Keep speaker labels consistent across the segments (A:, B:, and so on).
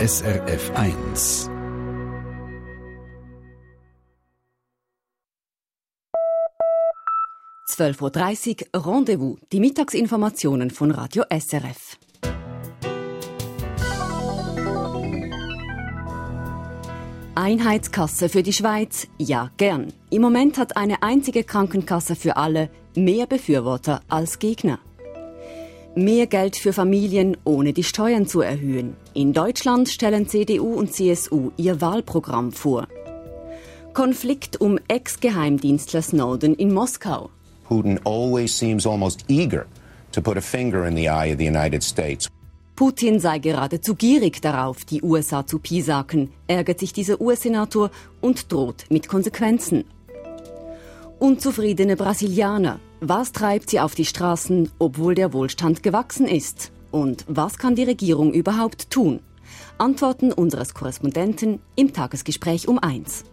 A: SRF 1.
B: (12:30 Uhr) Rendezvous, die Mittagsinformationen von Radio SRF. Einheitskasse für die Schweiz? Ja, gern. Im Moment hat eine einzige Krankenkasse für alle mehr Befürworter als Gegner. Mehr Geld für Familien, ohne die Steuern zu erhöhen. In Deutschland stellen CDU und CSU ihr Wahlprogramm vor. Konflikt um Ex-Geheimdienstler Snowden in Moskau.
C: Putin always seems almost eager to put a finger in the eye of the United States.
B: Putin sei geradezu gierig darauf, die USA zu piesacken, ärgert sich dieser US-Senator und droht mit Konsequenzen. Unzufriedene Brasilianer. Was treibt sie auf die Straßen, obwohl der Wohlstand gewachsen ist? Und was kann die Regierung überhaupt tun? Antworten unseres Korrespondenten im Tagesgespräch um 1.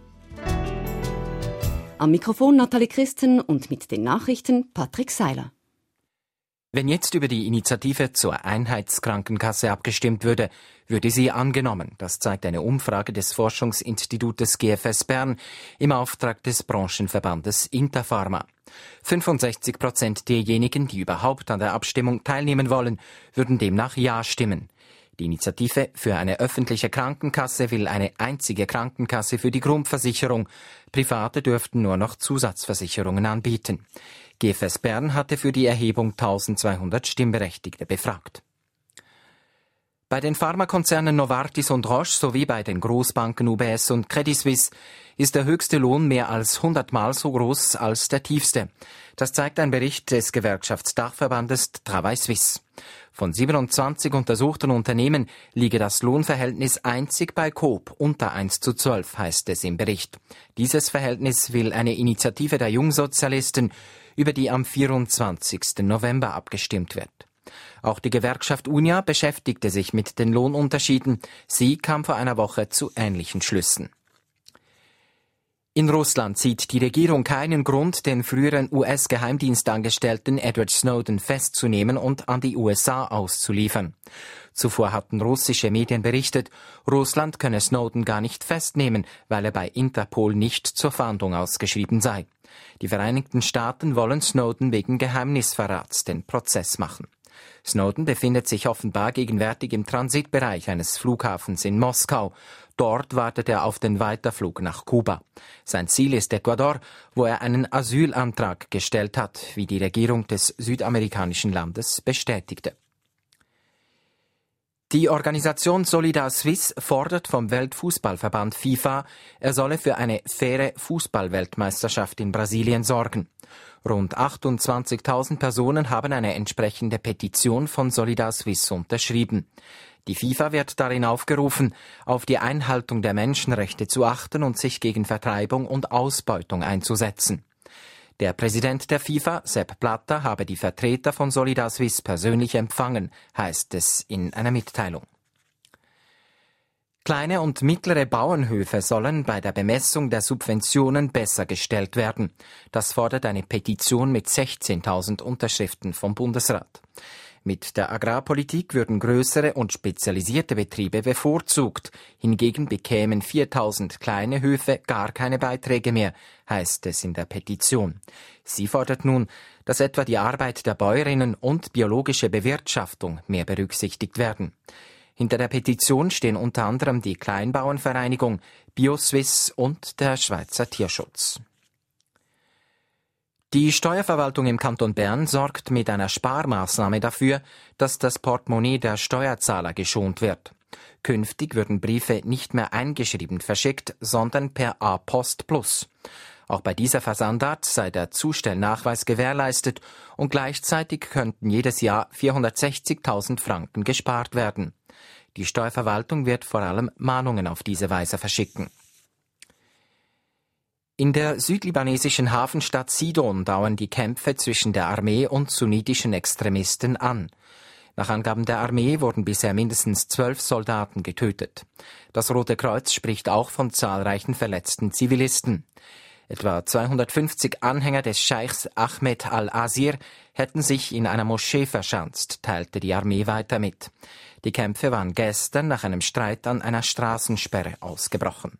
B: Am Mikrofon Nathalie Christen und mit den Nachrichten Patrick Seiler.
D: Wenn jetzt über die Initiative zur Einheitskrankenkasse abgestimmt würde, würde sie angenommen. Das zeigt eine Umfrage des Forschungsinstitutes GFS Bern im Auftrag des Branchenverbandes Interpharma. 65% derjenigen, die überhaupt an der Abstimmung teilnehmen wollen, würden demnach Ja stimmen. Die Initiative für eine öffentliche Krankenkasse will eine einzige Krankenkasse für die Grundversicherung. Private dürften nur noch Zusatzversicherungen anbieten. GFS Bern hatte für die Erhebung 1200 Stimmberechtigte befragt. Bei den Pharmakonzernen Novartis und Roche sowie bei den Großbanken UBS und Credit Suisse ist der höchste Lohn mehr als 100-mal so groß als der tiefste. Das zeigt ein Bericht des Gewerkschaftsdachverbandes Travail Suisse. Von 27 untersuchten Unternehmen liege das Lohnverhältnis einzig bei Coop unter 1:12, heißt es im Bericht. Dieses Verhältnis will eine Initiative der Jungsozialisten, über die am 24. November abgestimmt wird. Auch die Gewerkschaft UNIA beschäftigte sich mit den Lohnunterschieden. Sie kam vor einer Woche zu ähnlichen Schlüssen. In Russland sieht die Regierung keinen Grund, den früheren US-Geheimdienstangestellten Edward Snowden festzunehmen und an die USA auszuliefern. Zuvor hatten russische Medien berichtet, Russland könne Snowden gar nicht festnehmen, weil er bei Interpol nicht zur Fahndung ausgeschrieben sei. Die Vereinigten Staaten wollen Snowden wegen Geheimnisverrats den Prozess machen. Snowden befindet sich offenbar gegenwärtig im Transitbereich eines Flughafens in Moskau. Dort wartet er auf den Weiterflug nach Kuba. Sein Ziel ist Ecuador, wo er einen Asylantrag gestellt hat, wie die Regierung des südamerikanischen Landes bestätigte. Die Organisation Solidar Suisse fordert vom Weltfußballverband FIFA, er solle für eine faire Fußballweltmeisterschaft in Brasilien sorgen. Rund 28.000 Personen haben eine entsprechende Petition von Solidar Suisse unterschrieben. Die FIFA wird darin aufgerufen, auf die Einhaltung der Menschenrechte zu achten und sich gegen Vertreibung und Ausbeutung einzusetzen. Der Präsident der FIFA, Sepp Blatter, habe die Vertreter von Solidar Suisse persönlich empfangen, heißt es in einer Mitteilung. Kleine und mittlere Bauernhöfe sollen bei der Bemessung der Subventionen besser gestellt werden. Das fordert eine Petition mit 16.000 Unterschriften vom Bundesrat. Mit der Agrarpolitik würden größere und spezialisierte Betriebe bevorzugt. Hingegen bekämen 4.000 kleine Höfe gar keine Beiträge mehr, heißt es in der Petition. Sie fordert nun, dass etwa die Arbeit der Bäuerinnen und biologische Bewirtschaftung mehr berücksichtigt werden. Hinter der Petition stehen unter anderem die Kleinbauernvereinigung, BioSwiss und der Schweizer Tierschutz. Die Steuerverwaltung im Kanton Bern sorgt mit einer Sparmaßnahme dafür, dass das Portemonnaie der Steuerzahler geschont wird. Künftig würden Briefe nicht mehr eingeschrieben verschickt, sondern per A-Post Plus. Auch bei dieser Versandart sei der Zustellnachweis gewährleistet und gleichzeitig könnten jedes Jahr 460.000 Franken gespart werden. Die Steuerverwaltung wird vor allem Mahnungen auf diese Weise verschicken. In der südlibanesischen Hafenstadt Sidon dauern die Kämpfe zwischen der Armee und sunnitischen Extremisten an. Nach Angaben der Armee wurden bisher mindestens 12 Soldaten getötet. Das Rote Kreuz spricht auch von zahlreichen verletzten Zivilisten. Etwa 250 Anhänger des Scheichs Ahmed al-Asir hätten sich in einer Moschee verschanzt, teilte die Armee weiter mit. Die Kämpfe waren gestern nach einem Streit an einer Straßensperre ausgebrochen.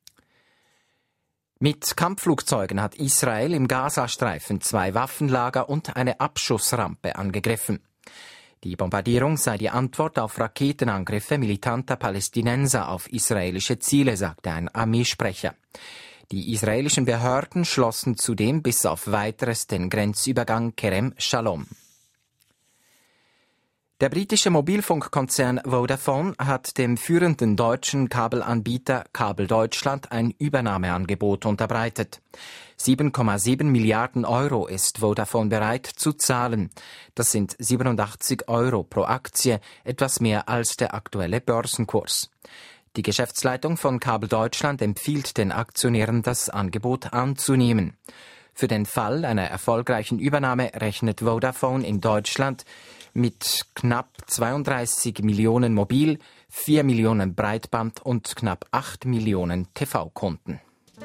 D: Mit Kampfflugzeugen hat Israel im Gazastreifen 2 Waffenlager und eine Abschussrampe angegriffen. Die Bombardierung sei die Antwort auf Raketenangriffe militanter Palästinenser auf israelische Ziele, sagte ein Armeesprecher. Die israelischen Behörden schlossen zudem bis auf Weiteres den Grenzübergang Kerem Shalom. Der britische Mobilfunkkonzern Vodafone hat dem führenden deutschen Kabelanbieter Kabel Deutschland ein Übernahmeangebot unterbreitet. 7,7 Milliarden Euro ist Vodafone bereit zu zahlen. Das sind 87 Euro pro Aktie, etwas mehr als der aktuelle Börsenkurs. Die Geschäftsleitung von Kabel Deutschland empfiehlt den Aktionären, das Angebot anzunehmen. Für den Fall einer erfolgreichen Übernahme rechnet Vodafone in Deutschland mit knapp 32 Millionen Mobil-, 4 Millionen Breitband- und knapp 8 Millionen TV-Kunden.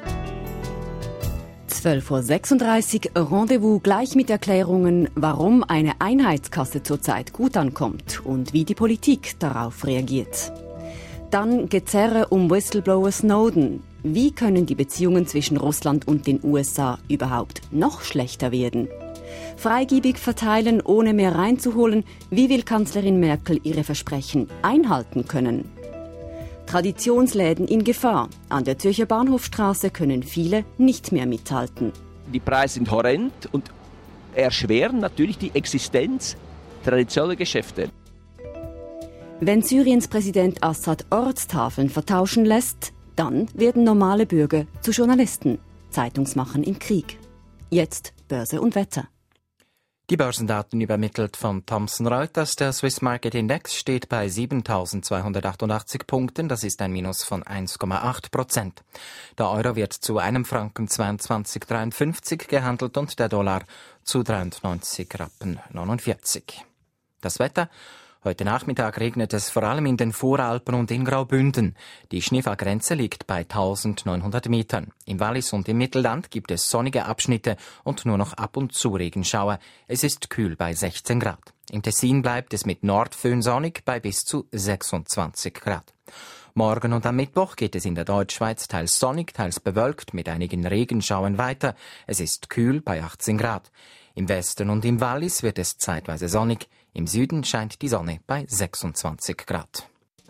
B: 12.36 Uhr, Rendezvous gleich mit Erklärungen, warum eine Einheitskasse zurzeit gut ankommt und wie die Politik darauf reagiert. Dann Gezerre um Whistleblower Snowden. Wie können die Beziehungen zwischen Russland und den USA überhaupt noch schlechter werden? Freigebig verteilen, ohne mehr reinzuholen. Wie will Kanzlerin Merkel ihre Versprechen einhalten können? Traditionsläden in Gefahr. An der Zürcher Bahnhofstraße können viele nicht mehr mithalten.
E: Die Preise sind horrend und erschweren natürlich die Existenz traditioneller Geschäfte.
B: Wenn Syriens Präsident Assad Ortstafeln vertauschen lässt, dann werden normale Bürger zu Journalisten. Zeitungsmachen im Krieg. Jetzt Börse und Wetter.
D: Die Börsendaten übermittelt von Thomson Reuters. Der Swiss Market Index steht bei 7.288 Punkten. Das ist ein Minus von 1,8%. Der Euro wird zu einem Franken 22,53 gehandelt und der Dollar zu 93,49 Rappen. Das Wetter. Heute Nachmittag regnet es vor allem in den Voralpen und in Graubünden. Die Schneefallgrenze liegt bei 1900 Metern. Im Wallis und im Mittelland gibt es sonnige Abschnitte und nur noch ab und zu Regenschauer. Es ist kühl bei 16 Grad. Im Tessin bleibt es mit Nordföhn sonnig bei bis zu 26 Grad. Morgen und am Mittwoch geht es in der Deutschschweiz teils sonnig, teils bewölkt mit einigen Regenschauern weiter. Es ist kühl bei 18 Grad. Im Westen und im Wallis wird es zeitweise sonnig. Im Süden scheint die Sonne bei 26 Grad.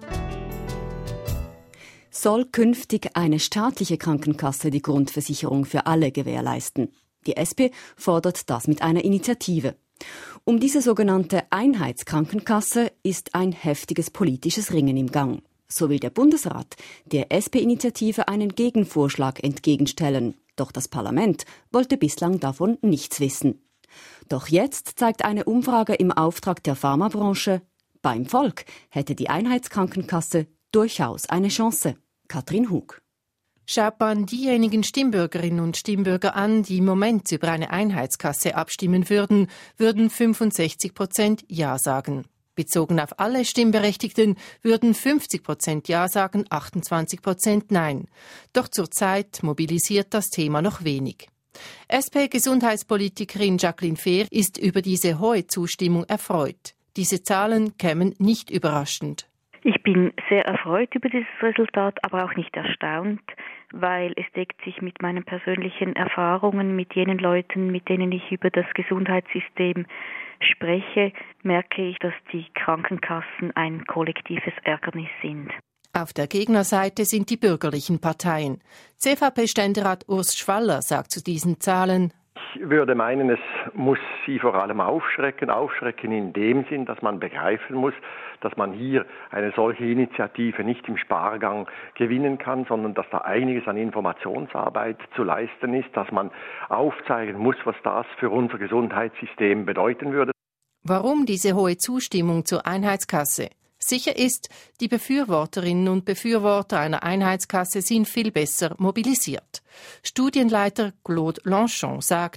B: Soll künftig eine staatliche Krankenkasse die Grundversicherung für alle gewährleisten? Die SP fordert das mit einer Initiative. Um diese sogenannte Einheitskrankenkasse ist ein heftiges politisches Ringen im Gang. So will der Bundesrat der SP-Initiative einen Gegenvorschlag entgegenstellen. Doch das Parlament wollte bislang davon nichts wissen. Doch jetzt zeigt eine Umfrage im Auftrag der Pharmabranche, beim Volk hätte die Einheitskrankenkasse durchaus eine Chance. Katrin Hug.
F: Schaut man diejenigen Stimmbürgerinnen und Stimmbürger an, die im Moment über eine Einheitskasse abstimmen würden 65% Ja sagen. Bezogen auf alle Stimmberechtigten würden 50% Ja sagen, 28% Nein. Doch zurzeit mobilisiert das Thema noch wenig. SP-Gesundheitspolitikerin Jacqueline Fehr ist über diese hohe Zustimmung erfreut. Diese Zahlen kämen nicht überraschend.
G: Ich bin sehr erfreut über dieses Resultat, aber auch nicht erstaunt, weil es deckt sich mit meinen persönlichen Erfahrungen, mit jenen Leuten, mit denen ich über das Gesundheitssystem spreche, merke ich, dass die Krankenkassen ein kollektives Ärgernis sind.
F: Auf der Gegnerseite sind die bürgerlichen Parteien. CVP-Ständerat Urs Schwaller sagt zu diesen Zahlen:
H: Ich würde meinen, es muss sie vor allem aufschrecken in dem Sinn, dass man begreifen muss, dass man hier eine solche Initiative nicht im Spargang gewinnen kann, sondern dass da einiges an Informationsarbeit zu leisten ist, dass man aufzeigen muss, was das für unser Gesundheitssystem bedeuten würde.
F: Warum diese hohe Zustimmung zur Einheitskasse? Sicher ist, die Befürworterinnen und Befürworter einer Einheitskasse sind viel besser mobilisiert. Studienleiter Claude Lanchon sagt: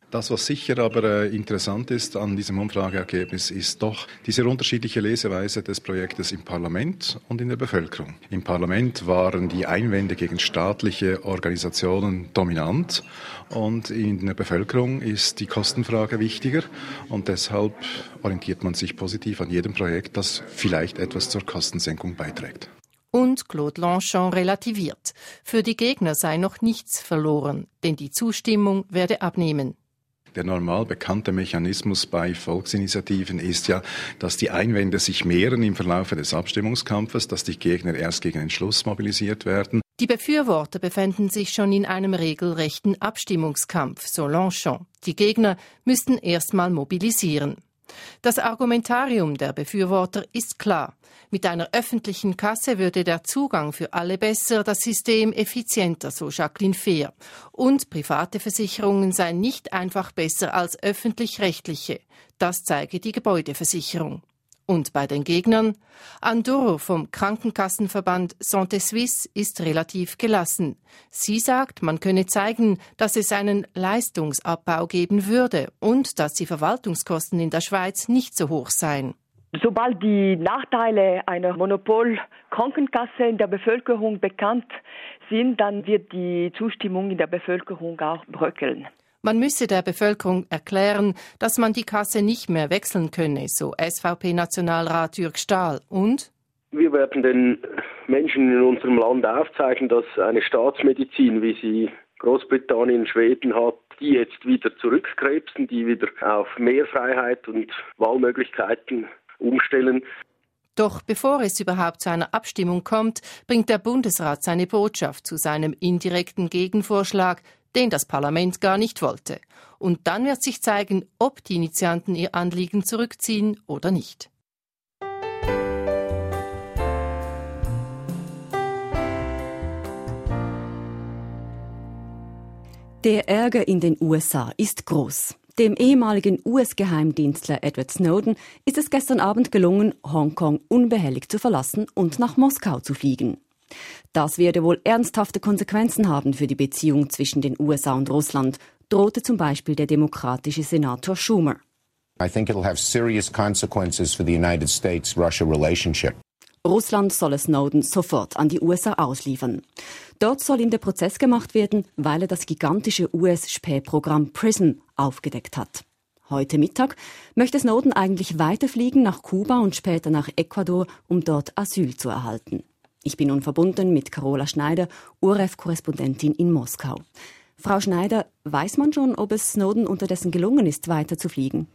I: Das, was sicher aber interessant ist an diesem Umfrageergebnis, ist doch diese unterschiedliche Leseweise des Projektes im Parlament und in der Bevölkerung. Im Parlament waren die Einwände gegen staatliche Organisationen dominant und in der Bevölkerung ist die Kostenfrage wichtiger und deshalb orientiert man sich positiv an jedem Projekt, das vielleicht etwas zur Kostensenkung beiträgt.
F: Und Claude Lanchon relativiert. Für die Gegner sei noch nichts verloren, denn die Zustimmung werde abnehmen.
I: Der normal bekannte Mechanismus bei Volksinitiativen ist ja, dass die Einwände sich mehren im Verlauf des Abstimmungskampfes, dass die Gegner erst gegen den Schluss mobilisiert werden.
F: Die Befürworter befänden sich schon in einem regelrechten Abstimmungskampf, so Lanchon. Die Gegner müssten erst mal mobilisieren. Das Argumentarium der Befürworter ist klar. Mit einer öffentlichen Kasse würde der Zugang für alle besser, das System effizienter, so Jacqueline Fehr. Und private Versicherungen seien nicht einfach besser als öffentlich-rechtliche. Das zeige die Gebäudeversicherung. Und bei den Gegnern? Andorro vom Krankenkassenverband Santé Suisse ist relativ gelassen. Sie sagt, man könne zeigen, dass es einen Leistungsabbau geben würde und dass die Verwaltungskosten in der Schweiz nicht so hoch seien.
J: Sobald die Nachteile einer Monopol-Krankenkasse in der Bevölkerung bekannt sind, dann wird die Zustimmung in der Bevölkerung auch bröckeln.
F: Man müsse der Bevölkerung erklären, dass man die Kasse nicht mehr wechseln könne, so SVP-Nationalrat Jürg Stahl. Und?
K: Wir werden den Menschen in unserem Land aufzeigen, dass eine Staatsmedizin, wie sie Großbritannien, Schweden hat, die jetzt wieder zurückkrebsen, die wieder auf mehr Freiheit und Wahlmöglichkeiten umstellen.
F: Doch bevor es überhaupt zu einer Abstimmung kommt, bringt der Bundesrat seine Botschaft zu seinem indirekten Gegenvorschlag, den das Parlament gar nicht wollte. Und dann wird sich zeigen, ob die Initianten ihr Anliegen zurückziehen oder nicht.
B: Der Ärger in den USA ist groß. Dem ehemaligen US-Geheimdienstler Edward Snowden ist es gestern Abend gelungen, Hongkong unbehelligt zu verlassen und nach Moskau zu fliegen. Das werde wohl ernsthafte Konsequenzen haben für die Beziehung zwischen den USA und Russland, drohte zum Beispiel der demokratische Senator Schumer.
C: I think it'll have serious consequences for the United States-Russia relationship.
B: Russland solle Snowden sofort an die USA ausliefern. Dort soll ihm der Prozess gemacht werden, weil er das gigantische US-Spähprogramm PRISM aufgedeckt hat. Heute Mittag möchte Snowden eigentlich weiterfliegen nach Kuba und später nach Ecuador, um dort Asyl zu erhalten. Ich bin nun verbunden mit Carola Schneider, ORF-Korrespondentin in Moskau. Frau Schneider, weiß man schon, ob es Snowden unterdessen gelungen ist, weiter zu fliegen?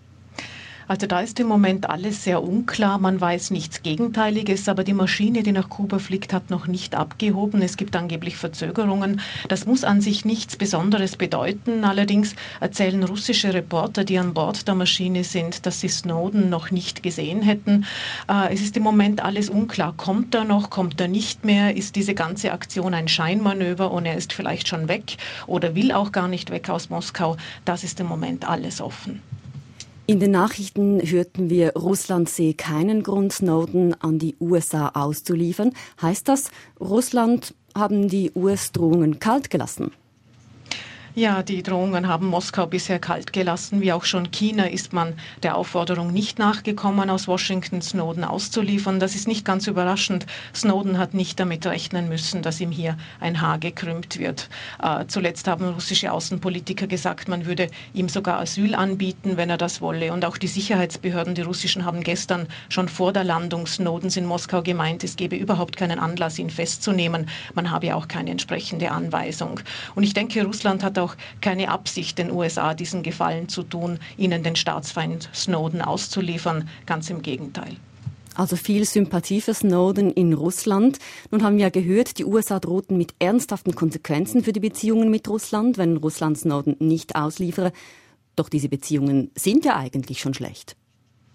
L: Also da ist im Moment alles sehr unklar. Man weiß nichts Gegenteiliges, aber die Maschine, die nach Kuba fliegt, hat noch nicht abgehoben. Es gibt angeblich Verzögerungen. Das muss an sich nichts Besonderes bedeuten. Allerdings erzählen russische Reporter, die an Bord der Maschine sind, dass sie Snowden noch nicht gesehen hätten. Es ist im Moment alles unklar. Kommt er noch, kommt er nicht mehr? Ist diese ganze Aktion ein Scheinmanöver und er ist vielleicht schon weg oder will auch gar nicht weg aus Moskau? Das ist im Moment alles offen.
B: In den Nachrichten hörten wir, Russland sehe keinen Grund, Snowden an die USA auszuliefern. Heißt das, Russland haben die US-Drohungen kalt gelassen?
L: Ja, die Drohungen haben Moskau bisher kalt gelassen. Wie auch schon China ist man der Aufforderung nicht nachgekommen, aus Washington Snowden auszuliefern. Das ist nicht ganz überraschend. Snowden hat nicht damit rechnen müssen, dass ihm hier ein Haar gekrümmt wird. Zuletzt haben russische Außenpolitiker gesagt, man würde ihm sogar Asyl anbieten, wenn er das wolle. Und auch die Sicherheitsbehörden, die russischen, haben gestern schon vor der Landung Snowdens in Moskau gemeint, es gebe überhaupt keinen Anlass, ihn festzunehmen. Man habe auch keine entsprechende Anweisung. Und ich denke, Russland hat auch keine Absicht, den USA diesen Gefallen zu tun, ihnen den Staatsfeind Snowden auszuliefern. Ganz im Gegenteil.
B: Also viel Sympathie für Snowden in Russland. Nun haben wir ja gehört, die USA drohten mit ernsthaften Konsequenzen für die Beziehungen mit Russland, wenn Russland Snowden nicht ausliefere. Doch diese Beziehungen sind ja eigentlich schon schlecht.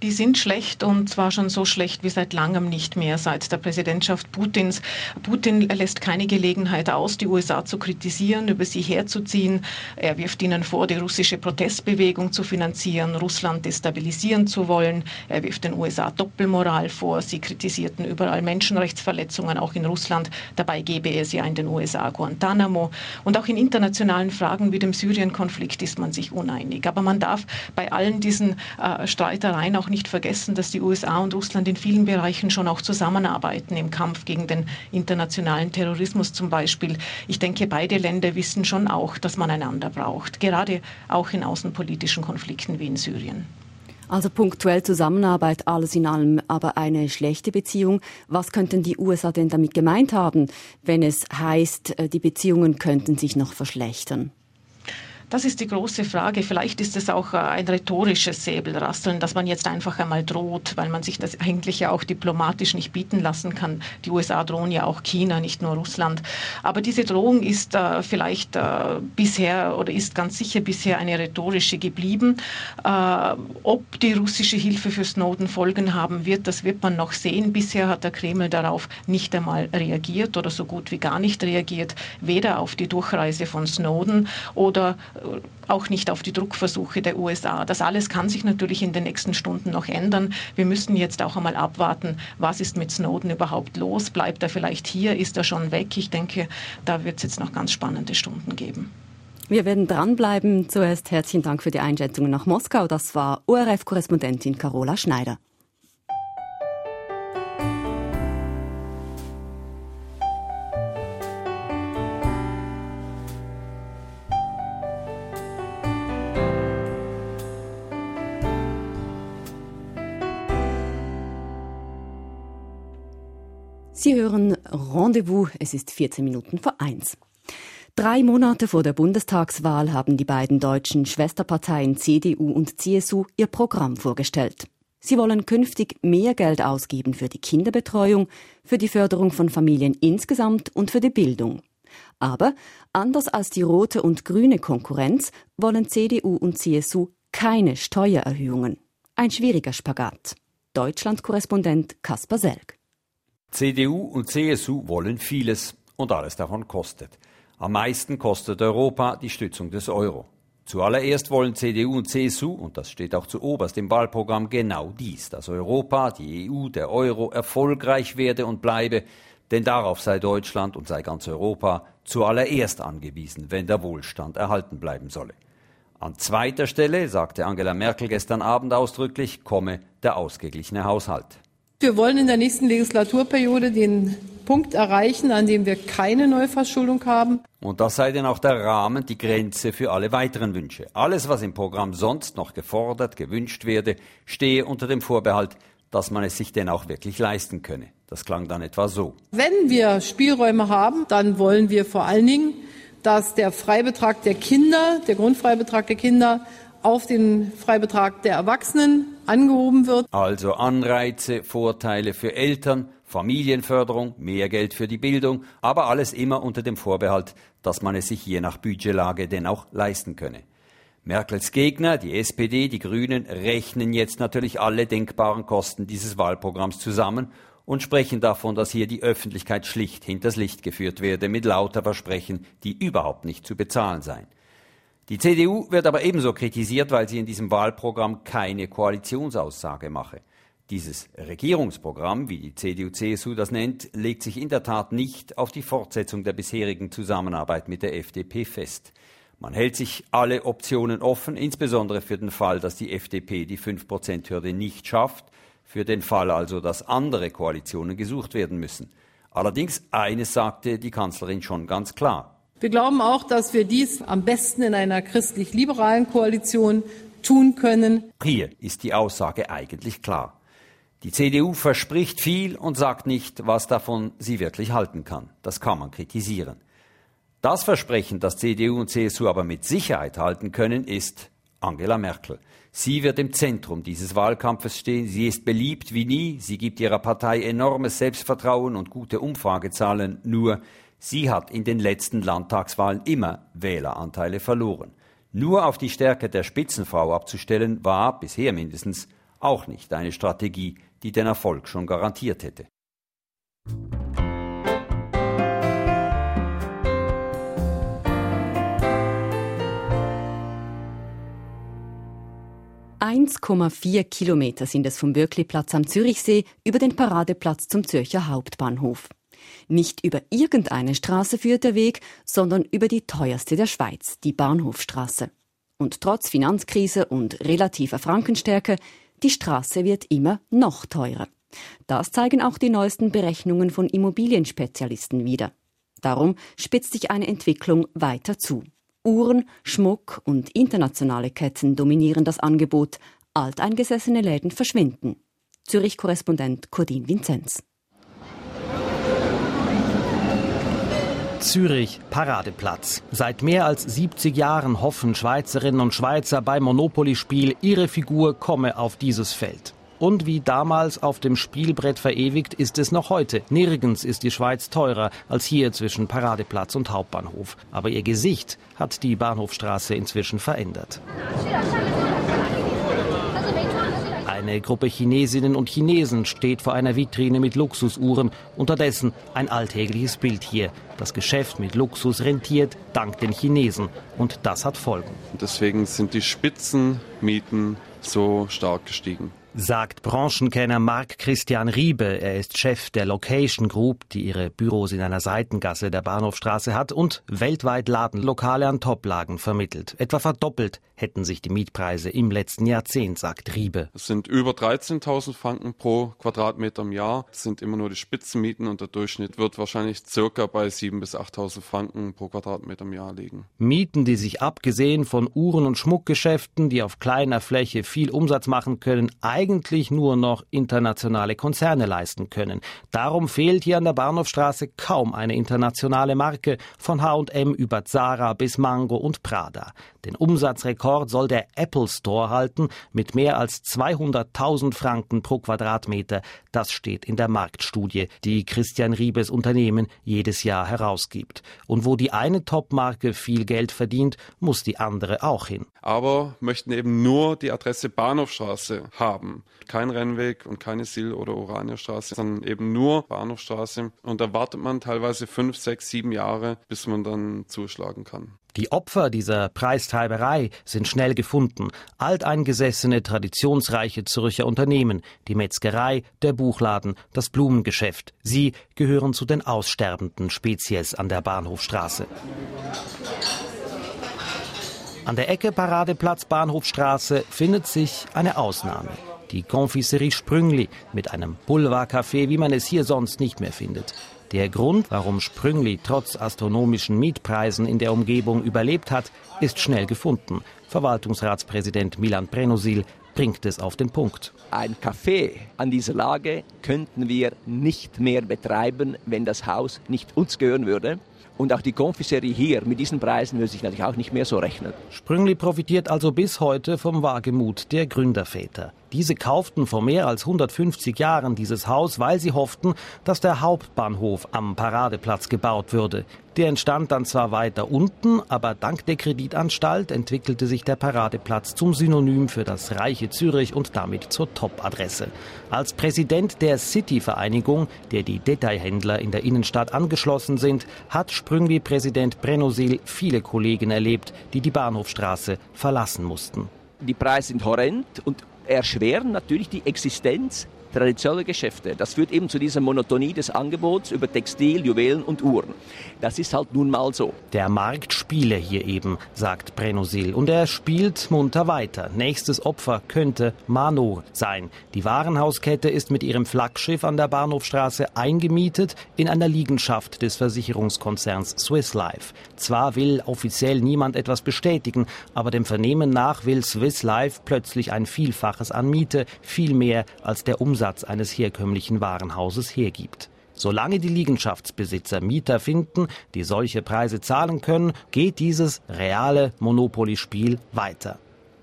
L: Die sind schlecht und zwar schon so schlecht wie seit langem nicht mehr, seit der Präsidentschaft Putins. Putin lässt keine Gelegenheit aus, die USA zu kritisieren, über sie herzuziehen. Er wirft ihnen vor, die russische Protestbewegung zu finanzieren, Russland destabilisieren zu wollen. Er wirft den USA Doppelmoral vor. Sie kritisierten überall Menschenrechtsverletzungen, auch in Russland. Dabei gebe es ja in den USA Guantanamo. Und auch in internationalen Fragen wie dem Syrien-Konflikt ist man sich uneinig. Aber man darf bei allen diesen Streitereien auch nicht vergessen, dass die USA und Russland in vielen Bereichen schon auch zusammenarbeiten, im Kampf gegen den internationalen Terrorismus zum Beispiel. Ich denke, beide Länder wissen schon auch, dass man einander braucht, gerade auch in außenpolitischen Konflikten wie in Syrien.
B: Also punktuell Zusammenarbeit, alles in allem, aber eine schlechte Beziehung. Was könnten die USA denn damit gemeint haben, wenn es heißt, die Beziehungen könnten sich noch verschlechtern?
L: Das ist die große Frage. Vielleicht ist es auch ein rhetorisches Säbelrasseln, dass man jetzt einfach einmal droht, weil man sich das eigentlich ja auch diplomatisch nicht bieten lassen kann. Die USA drohen ja auch China, nicht nur Russland. Aber diese Drohung ist vielleicht bisher oder ist ganz sicher bisher eine rhetorische geblieben. Ob die russische Hilfe für Snowden Folgen haben wird, das wird man noch sehen. Bisher hat der Kreml darauf nicht einmal reagiert oder so gut wie gar nicht reagiert, weder auf die Durchreise von Snowden oder auch nicht auf die Druckversuche der USA. Das alles kann sich natürlich in den nächsten Stunden noch ändern. Wir müssen jetzt auch einmal abwarten, was ist mit Snowden überhaupt los? Bleibt er vielleicht hier? Ist er schon weg? Ich denke, da wird es jetzt noch ganz spannende Stunden geben.
B: Wir werden dranbleiben. Zuerst herzlichen Dank für die Einschätzungen nach Moskau. Das war ORF-Korrespondentin Carola Schneider. Sie hören Rendezvous, es ist 14 Minuten vor 1. 3 Monate vor der Bundestagswahl haben die beiden deutschen Schwesterparteien CDU und CSU ihr Programm vorgestellt. Sie wollen künftig mehr Geld ausgeben für die Kinderbetreuung, für die Förderung von Familien insgesamt und für die Bildung. Aber anders als die rote und grüne Konkurrenz wollen CDU und CSU keine Steuererhöhungen. Ein schwieriger Spagat. Deutschland-Korrespondent Kaspar Selk.
M: CDU und CSU wollen vieles und alles davon kostet. Am meisten kostet Europa die Stützung des Euro. Zuallererst wollen CDU und CSU, und das steht auch zuoberst im Wahlprogramm, genau dies, dass Europa, die EU, der Euro erfolgreich werde und bleibe, denn darauf sei Deutschland und sei ganz Europa zuallererst angewiesen, wenn der Wohlstand erhalten bleiben solle. An zweiter Stelle, sagte Angela Merkel gestern Abend ausdrücklich, komme der ausgeglichene Haushalt.
N: Wir wollen in der nächsten Legislaturperiode den Punkt erreichen, an dem wir keine Neuverschuldung haben.
M: Und das sei denn auch der Rahmen, die Grenze für alle weiteren Wünsche. Alles, was im Programm sonst noch gefordert, gewünscht werde, stehe unter dem Vorbehalt, dass man es sich denn auch wirklich leisten könne. Das klang dann etwa so.
N: Wenn wir Spielräume haben, dann wollen wir vor allen Dingen, dass der Freibetrag der Kinder, der Grundfreibetrag der Kinder, auf den Freibetrag der Erwachsenen angehoben wird.
M: Also Anreize, Vorteile für Eltern, Familienförderung, mehr Geld für die Bildung, aber alles immer unter dem Vorbehalt, dass man es sich je nach Budgetlage denn auch leisten könne. Merkels Gegner, die SPD, die Grünen, rechnen jetzt natürlich alle denkbaren Kosten dieses Wahlprogramms zusammen und sprechen davon, dass hier die Öffentlichkeit schlicht hinters Licht geführt werde mit lauter Versprechen, die überhaupt nicht zu bezahlen seien. Die CDU wird aber ebenso kritisiert, weil sie in diesem Wahlprogramm keine Koalitionsaussage mache. Dieses Regierungsprogramm, wie die CDU-CSU das nennt, legt sich in der Tat nicht auf die Fortsetzung der bisherigen Zusammenarbeit mit der FDP fest. Man hält sich alle Optionen offen, insbesondere für den Fall, dass die FDP die 5%-Hürde nicht schafft, für den Fall also, dass andere Koalitionen gesucht werden müssen. Allerdings eines sagte die Kanzlerin schon ganz klar.
N: Wir glauben auch, dass wir dies am besten in einer christlich-liberalen Koalition tun können.
M: Hier ist die Aussage eigentlich klar. Die CDU verspricht viel und sagt nicht, was davon sie wirklich halten kann. Das kann man kritisieren. Das Versprechen, das CDU und CSU aber mit Sicherheit halten können, ist Angela Merkel. Sie wird im Zentrum dieses Wahlkampfes stehen. Sie ist beliebt wie nie. Sie gibt ihrer Partei enormes Selbstvertrauen und gute Umfragezahlen. Nur sie hat in den letzten Landtagswahlen immer Wähleranteile verloren. Nur auf die Stärke der Spitzenfrau abzustellen, war, bisher mindestens, Auch nicht eine Strategie, die den Erfolg schon garantiert hätte.
B: ,4 Kilometer sind es vom Bürkliplatz am Zürichsee über den Paradeplatz zum Zürcher Hauptbahnhof. Nicht über irgendeine Straße führt der Weg, sondern über die teuerste der Schweiz, die Bahnhofstrasse. Und trotz Finanzkrise und relativer Frankenstärke, die Straße wird immer noch teurer. Das zeigen auch die neuesten Berechnungen von Immobilienspezialisten wieder. Darum spitzt sich eine Entwicklung weiter zu. Uhren, Schmuck und internationale Ketten dominieren das Angebot. Alteingesessene Läden verschwinden. Zürich-Korrespondent Cordin Vinzenz.
O: Zürich, Paradeplatz. Seit mehr als 70 Jahren hoffen Schweizerinnen und Schweizer beim Monopoly-Spiel, ihre Figur komme auf dieses Feld. Und wie damals auf dem Spielbrett verewigt, ist es noch heute. Nirgends ist die Schweiz teurer als hier zwischen Paradeplatz und Hauptbahnhof. Aber ihr Gesicht hat die Bahnhofstraße inzwischen verändert. Eine Gruppe Chinesinnen und Chinesen steht vor einer Vitrine mit Luxusuhren. Unterdessen ein alltägliches Bild hier. Das Geschäft mit Luxus rentiert dank den Chinesen. Und das hat Folgen.
P: Deswegen sind die Spitzenmieten so stark gestiegen,
O: sagt Branchenkenner Marc Christian Riebe. Er ist Chef der Location Group, die ihre Büros in einer Seitengasse der Bahnhofstraße hat und weltweit Ladenlokale an Toplagen vermittelt. Etwa verdoppelt hätten sich die Mietpreise im letzten Jahrzehnt, sagt Riebe.
P: Es sind über 13.000 Franken pro Quadratmeter im Jahr. Das sind immer nur die Spitzenmieten und der Durchschnitt wird wahrscheinlich circa bei 7.000 bis 8.000 Franken pro Quadratmeter im Jahr liegen.
O: Mieten, die sich abgesehen von Uhren- und Schmuckgeschäften, die auf kleiner Fläche viel Umsatz machen können, eigentlich nur noch internationale Konzerne leisten können. Darum fehlt hier an der Bahnhofstraße kaum eine internationale Marke, von H&M über Zara bis Mango und Prada. Den Umsatzrekord soll der Apple Store halten mit mehr als 200.000 Franken pro Quadratmeter. Das steht in der Marktstudie, die Christian Riebes Unternehmen jedes Jahr herausgibt. Und wo die eine Top-Marke viel Geld verdient, muss die andere auch hin.
P: Aber möchten eben nur die Adresse Bahnhofstraße haben. Kein Rennweg und keine Sil- oder Oranierstraße, sondern eben nur Bahnhofstraße. Und da wartet man teilweise 5, 6, 7 Jahre, bis man dann zuschlagen kann.
O: Die Opfer dieser Preistreiberei sind schnell gefunden. Alteingesessene, traditionsreiche Zürcher Unternehmen. Die Metzgerei, der Buchladen, das Blumengeschäft. Sie gehören zu den aussterbenden Spezies an der Bahnhofstraße. An der Ecke Paradeplatz Bahnhofstraße findet sich eine Ausnahme. Die Confiserie Sprüngli mit einem Boulevardcafé, wie man es hier sonst nicht mehr findet. Der Grund, warum Sprüngli trotz astronomischen Mietpreisen in der Umgebung überlebt hat, ist schnell gefunden. Verwaltungsratspräsident Milan Prenosil bringt es auf den Punkt.
E: Ein Café an dieser Lage könnten wir nicht mehr betreiben, wenn das Haus nicht uns gehören würde. Und auch die Confiserie hier mit diesen Preisen würde sich natürlich auch nicht mehr so rechnen.
O: Sprüngli profitiert also bis heute vom Wagemut der Gründerväter. Diese kauften vor mehr als 150 Jahren dieses Haus, weil sie hofften, dass der Hauptbahnhof am Paradeplatz gebaut würde. Der entstand dann zwar weiter unten, aber dank der Kreditanstalt entwickelte sich der Paradeplatz zum Synonym für das reiche Zürich und damit zur Top-Adresse. Als Präsident der City-Vereinigung, der die Detailhändler in der Innenstadt angeschlossen sind, hat Sprüngli-Präsident Prenosil viele Kollegen erlebt, die die Bahnhofstraße verlassen mussten.
E: Die Preise sind horrend und erschweren natürlich die Existenz traditioneller Geschäfte. Das führt eben zu dieser Monotonie des Angebots über Textil, Juwelen und Uhren. Das ist halt nun mal so.
O: Der Markt spiele hier eben, sagt Prenosil. Und er spielt munter weiter. Nächstes Opfer könnte Manor sein. Die Warenhauskette ist mit ihrem Flaggschiff an der Bahnhofstraße eingemietet in einer Liegenschaft des Versicherungskonzerns Swiss Life. Zwar will offiziell niemand etwas bestätigen, aber dem Vernehmen nach will Swiss Life plötzlich ein Vielfaches an Miete, viel mehr als der Umsatz eines herkömmlichen Warenhauses hergibt. Solange die Liegenschaftsbesitzer Mieter finden, die solche Preise zahlen können, geht dieses reale Monopoly-Spiel weiter.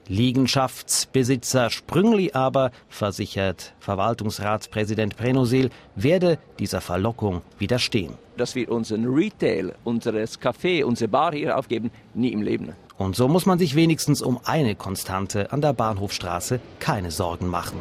O: Liegenschaftsbesitzer Sprüngli aber, versichert Verwaltungsratspräsident Prenosil, werde dieser Verlockung widerstehen.
E: Dass wir unseren Retail, unseres Café, unsere Bar hier aufgeben, nie im Leben.
O: Und so muss man sich wenigstens um eine Konstante an der Bahnhofstraße keine Sorgen machen.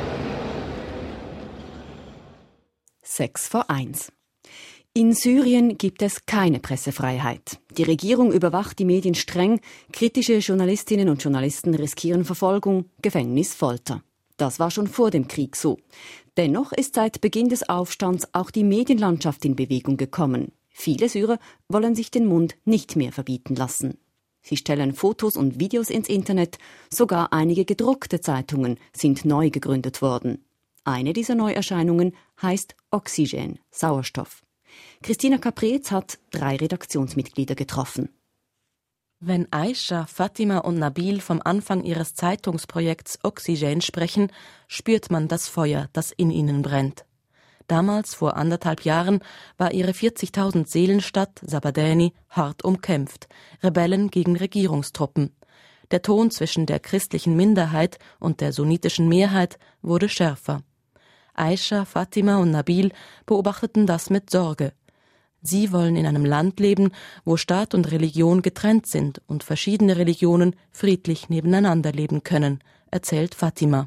B: 6:01. In Syrien gibt es keine Pressefreiheit. Die Regierung überwacht die Medien streng, kritische Journalistinnen und Journalisten riskieren Verfolgung, Gefängnis, Folter. Das war schon vor dem Krieg so. Dennoch ist seit Beginn des Aufstands auch die Medienlandschaft in Bewegung gekommen. Viele Syrer wollen sich den Mund nicht mehr verbieten lassen. Sie stellen Fotos und Videos ins Internet, sogar einige gedruckte Zeitungen sind neu gegründet worden. Eine dieser Neuerscheinungen heißt Oxygen, Sauerstoff. Christina Caprez hat 3 Redaktionsmitglieder getroffen.
Q: Wenn Aisha, Fatima und Nabil vom Anfang ihres Zeitungsprojekts Oxygen sprechen, spürt man das Feuer, das in ihnen brennt. Damals, vor 1,5 Jahren, war ihre 40.000 Seelenstadt Sabadani hart umkämpft, Rebellen gegen Regierungstruppen. Der Ton zwischen der christlichen Minderheit und der sunnitischen Mehrheit wurde schärfer. Aisha, Fatima und Nabil beobachteten das mit Sorge. Sie wollen in einem Land leben, wo Staat und Religion getrennt sind und verschiedene Religionen friedlich nebeneinander leben können, erzählt Fatima.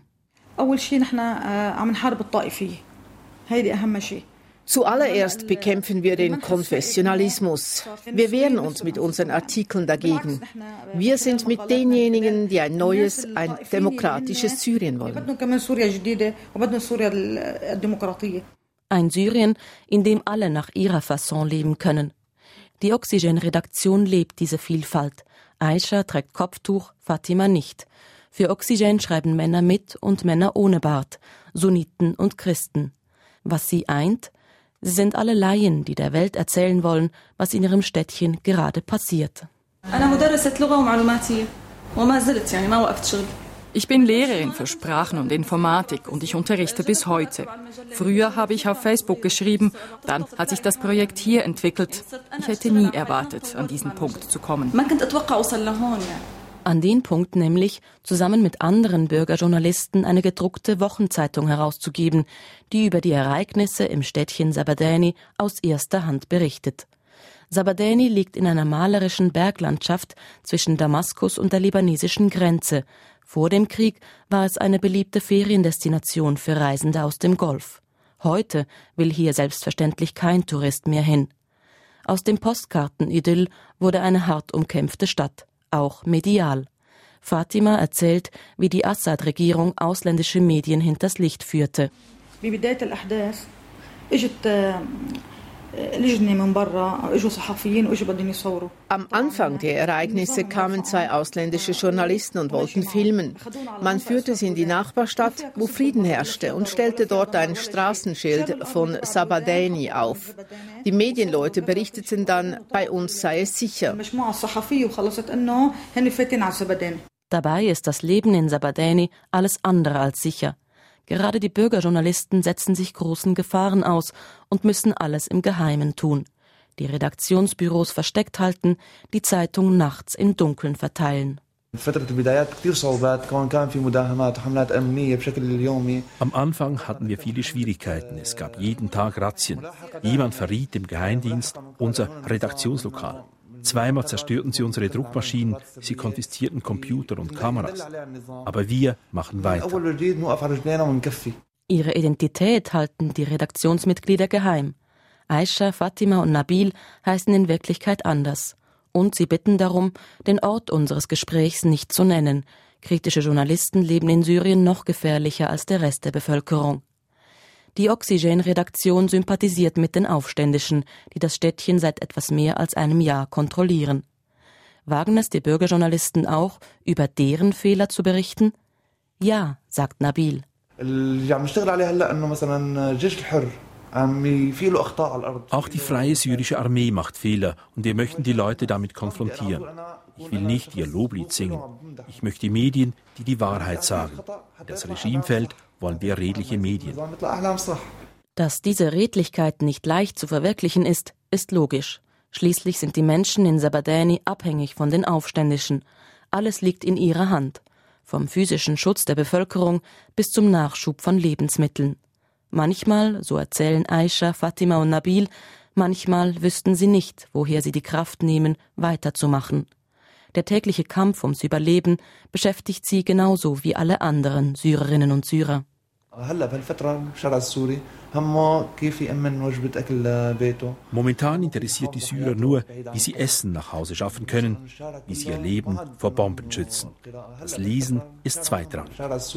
R: Zuallererst bekämpfen wir den Konfessionalismus. Wir wehren uns mit unseren Artikeln dagegen. Wir sind mit denjenigen, die ein neues, ein demokratisches Syrien wollen.
Q: Ein Syrien, in dem alle nach ihrer Fasson leben können. Die Oxygen-Redaktion lebt diese Vielfalt. Aisha trägt Kopftuch, Fatima nicht. Für Oxygen schreiben Männer mit und Männer ohne Bart, Sunniten und Christen. Was sie eint? Sie sind alle Laien, die der Welt erzählen wollen, was in ihrem Städtchen gerade passiert.
S: Ich bin Lehrerin für Sprachen und Informatik und ich unterrichte bis heute. Früher habe ich auf Facebook geschrieben, dann hat sich das Projekt hier entwickelt. Ich hätte nie erwartet, an diesen Punkt zu kommen.
Q: An den Punkt nämlich, zusammen mit anderen Bürgerjournalisten eine gedruckte Wochenzeitung herauszugeben, die über die Ereignisse im Städtchen Sabadani aus erster Hand berichtet. Sabadani liegt in einer malerischen Berglandschaft zwischen Damaskus und der libanesischen Grenze. Vor dem Krieg war es eine beliebte Feriendestination für Reisende aus dem Golf. Heute will hier selbstverständlich kein Tourist mehr hin. Aus dem Postkartenidyll wurde eine hart umkämpfte Stadt. Auch medial. Fatima erzählt, wie die Assad-Regierung ausländische Medien hinters Licht führte.
R: Am Anfang der Ereignisse kamen 2 ausländische Journalisten und wollten filmen. Man führte sie in die Nachbarstadt, wo Frieden herrschte, und stellte dort ein Straßenschild von Sabadani auf. Die Medienleute berichteten dann, bei uns sei es sicher.
Q: Dabei ist das Leben in Sabadani alles andere als sicher. Gerade die Bürgerjournalisten setzen sich großen Gefahren aus und müssen alles im Geheimen tun. Die Redaktionsbüros versteckt halten, die Zeitung nachts im Dunkeln verteilen.
T: Am Anfang hatten wir viele Schwierigkeiten. Es gab jeden Tag Razzien. Jemand verriet dem Geheimdienst unser Redaktionslokal. 2-mal zerstörten sie unsere Druckmaschinen, sie konfiszierten Computer und Kameras. Aber wir machen weiter.
Q: Ihre Identität halten die Redaktionsmitglieder geheim. Aisha, Fatima und Nabil heißen in Wirklichkeit anders. Und sie bitten darum, den Ort unseres Gesprächs nicht zu nennen. Kritische Journalisten leben in Syrien noch gefährlicher als der Rest der Bevölkerung. Die Oxygen-Redaktion sympathisiert mit den Aufständischen, die das Städtchen seit etwas mehr als einem Jahr kontrollieren. Wagen es die Bürgerjournalisten auch, über deren Fehler zu berichten? Ja, sagt Nabil.
T: Auch die freie syrische Armee macht Fehler und wir möchten die Leute damit konfrontieren. Ich will nicht ihr Loblied singen. Ich möchte Medien, die die Wahrheit sagen. Wenn das Regime fällt, wollen wir redliche Medien.
Q: Dass diese Redlichkeit nicht leicht zu verwirklichen ist, ist logisch. Schließlich sind die Menschen in Sabadani abhängig von den Aufständischen. Alles liegt in ihrer Hand. Vom physischen Schutz der Bevölkerung bis zum Nachschub von Lebensmitteln. Manchmal, so erzählen Aisha, Fatima und Nabil, manchmal wüssten sie nicht, woher sie die Kraft nehmen, weiterzumachen. Der tägliche Kampf ums Überleben beschäftigt sie genauso wie alle anderen Syrerinnen und Syrer.
T: Momentan interessiert die Syrer nur, wie sie Essen nach Hause schaffen können, wie sie ihr Leben vor Bomben schützen. Das Lesen ist zweitrangig.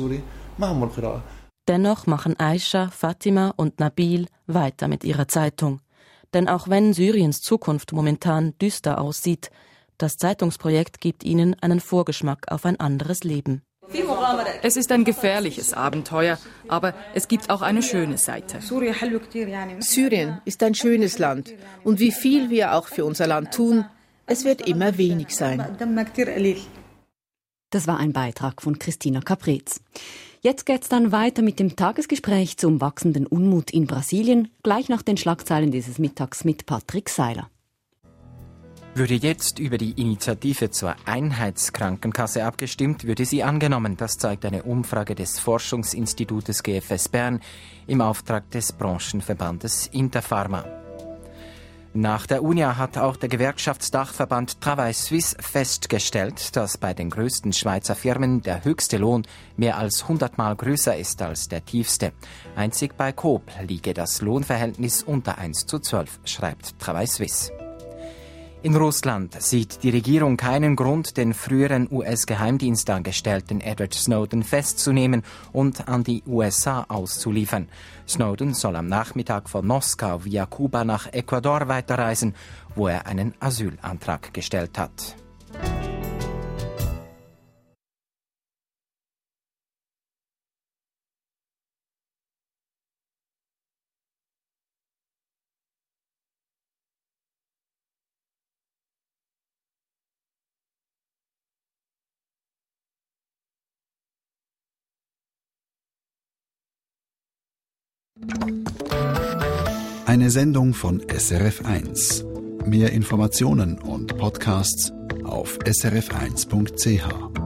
Q: Dennoch machen Aisha, Fatima und Nabil weiter mit ihrer Zeitung. Denn auch wenn Syriens Zukunft momentan düster aussieht, das Zeitungsprojekt gibt ihnen einen Vorgeschmack auf ein anderes Leben.
S: Es ist ein gefährliches Abenteuer, aber es gibt auch eine schöne Seite.
R: Syrien ist ein schönes Land und wie viel wir auch für unser Land tun, es wird immer wenig sein.
B: Das war ein Beitrag von Christina Caprez. Jetzt geht's dann weiter mit dem Tagesgespräch zum wachsenden Unmut in Brasilien, gleich nach den Schlagzeilen dieses Mittags mit Patrick Seiler.
D: Würde jetzt über die Initiative zur Einheitskrankenkasse abgestimmt, würde sie angenommen. Das zeigt eine Umfrage des Forschungsinstitutes GFS Bern im Auftrag des Branchenverbandes Interpharma. Nach der UNIA hat auch der Gewerkschaftsdachverband Travail Suisse festgestellt, dass bei den größten Schweizer Firmen der höchste Lohn mehr als 100-mal größer ist als der tiefste. Einzig bei Coop liege das Lohnverhältnis unter 1:12, schreibt Travail Suisse. In Russland sieht die Regierung keinen Grund, den früheren US-Geheimdienstangestellten Edward Snowden festzunehmen und an die USA auszuliefern. Snowden soll am Nachmittag von Moskau via Kuba nach Ecuador weiterreisen, wo er einen Asylantrag gestellt hat.
A: Eine Sendung von SRF1. Mehr Informationen und Podcasts auf srf1.ch.